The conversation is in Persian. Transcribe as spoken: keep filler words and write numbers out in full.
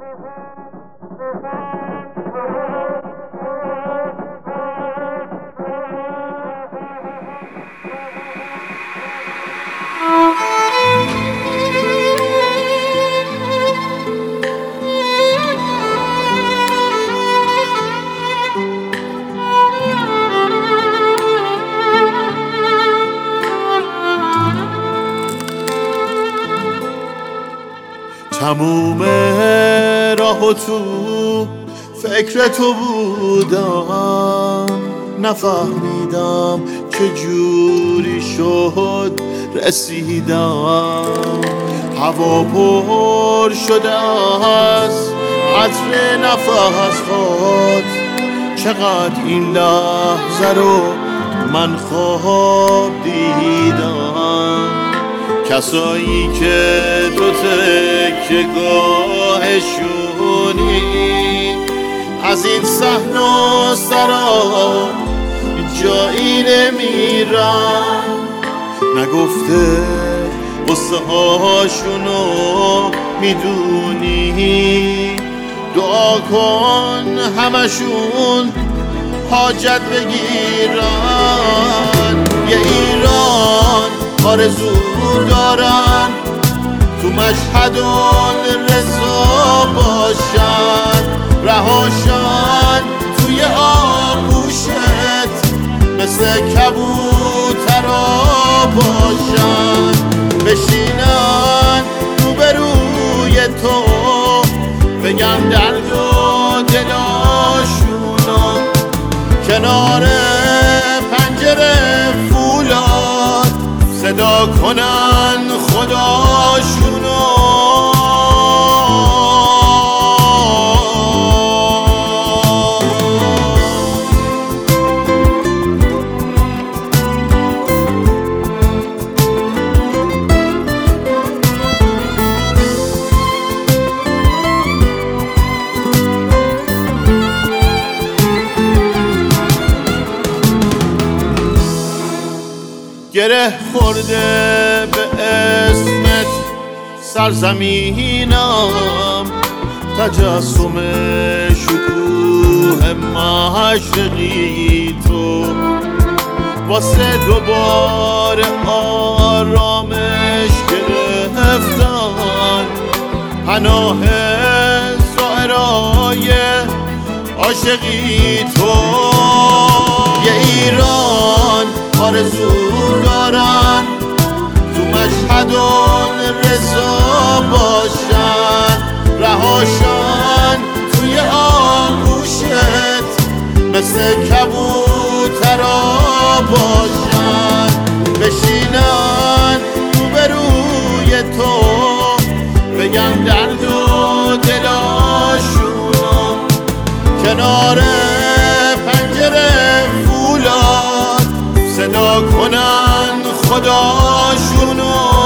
تموم راه تو فکر تو بودم، نفهمیدم که جوری شد رسیدم. هوا پر شده از عطر نفس خود، چقدر این لحظه رو من خواب دیدم. کسایی که تو تکه گاهشونی از این صحنه و سرا جایی نمیرن، نگفته قصه هاشونو میدونی. دعا کن همشون حاجت بگیرن. یه ایران آرزو دارن تو مشهد رضا باشن، رهاشن توی آغوشت مثل کبوترا باشن. بشینن روبروی تو بگم درد و دلاشونو، کنار پنجره فولاد صدا کنن خداشونو. گره خورده به اسمت سرزمینم، تجسم شکوه مشرقی تو واسه دوباره آرامش گرفتن. پناه زائرای عاشقی تو. یه ایران آرزو دارن تو مشهد رضا باشن، رهاشن توی آغوشت مثل کبوترا باشن. بشینن روبروی تو بگم درد و دلاشونو، کنار پنجره فولاد صدا کنن خداشونو.